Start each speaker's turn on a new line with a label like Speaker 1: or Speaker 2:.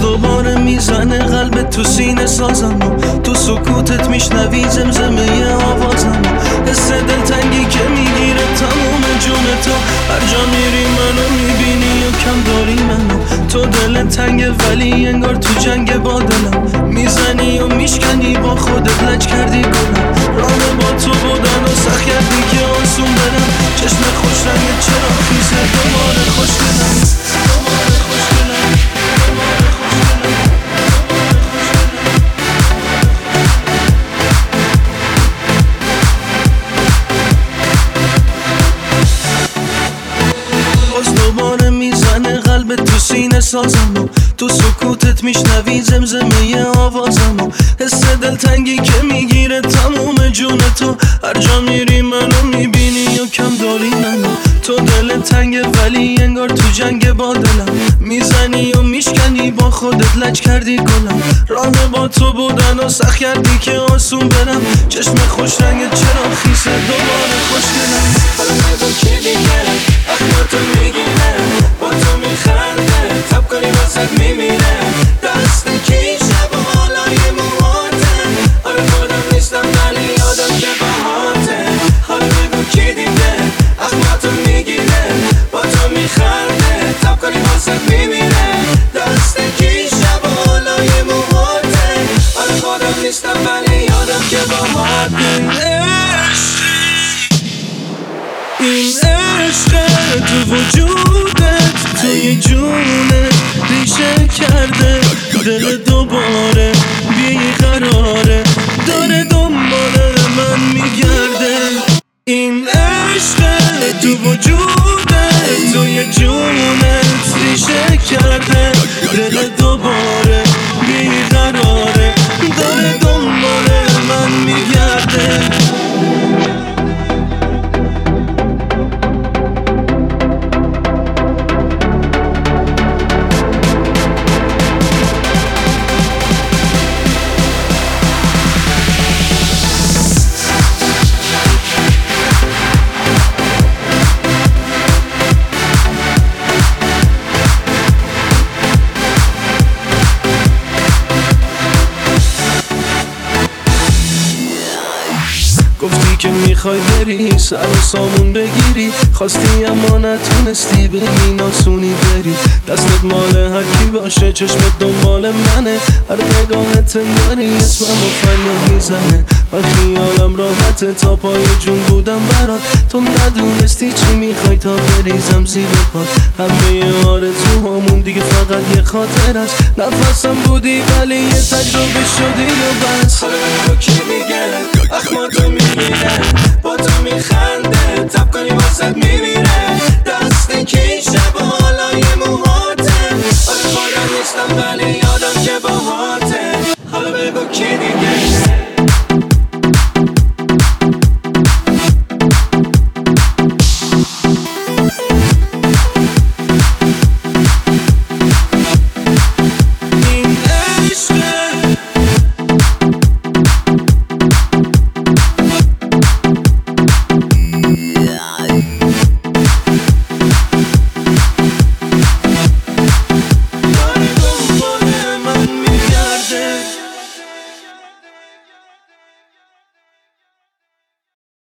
Speaker 1: دوباره میزنه قلب تو سینه سازم تو سکوتت میشنوی زمزمه آوازم حس دلتنگی که میگیره تموم جون تو هر جا میری منو میبینی و کم داری منو تو دل تنگه ولی انگار تو جنگ با دلم میزنی و میشکنی با خودت لج کردی گلم راه با تو بودن و سخت کردی که آسون برم چشم خوش رنگ چرا خیزه دوباره خوشگلم دوباره میزنه قلب تو سینه سازم تو سکوتت میشنوی زمزمه آوازم حس دلتنگی که میگیره تموم جون تو هر جا میری منو میبینی و کم داری منو تو دل تنگه ولی انگار تو جنگ با دلم میزنی و میشکنی با خودت لج کردی گلم راه با تو بودن و سخت کردی که آسون برم چشم خوش رنگت چرا خیسه دوباره خوشگلم
Speaker 2: حالا کی دیگه اخلاقتو میگیره با تو میخنده تب کنی واسد میمیره دست کی شب و حالای موهاته آره خودم نیستم ولی یادم که باهاته حالا بگو کی دیگه اخلاقتو میگیره با تو میخنده تب کنی واسد میمیره دست کی شب و حالای موهاته آره خودم نیستم ولی یادم که باهاته
Speaker 1: این عشق تو وجودت توی جونت ریشه کرده دل دوباره بیقراره داره دنبال من میگرده این عشق تو وجودت توی جونت ریشه کرده دل دوباره بیقراره داره دنبال من میگرده گفتی که میخوای بری سر و سامون بگیری خواستی اما نتونستی بگی ناسونی بری دستت مال هر کی باشه چشمت دنبال منه هر نگاهت انگاری اسمم و فریاد میزنه من خیالم راحته تا پای جون بودم برات تو ندونستی چی میخوای تا بریزم زیر پات همه آرزوهامون دیگه فقط یه خاطر است نفسم بودی ولی یه تجربه شدی و بس
Speaker 2: حالا بگو کی میگه اخماتو میگیره با تو میخنده تب کنی واسد میمیره دست کی شب و حالای موهاته آره خودم نیستم ولی یادم که باهاته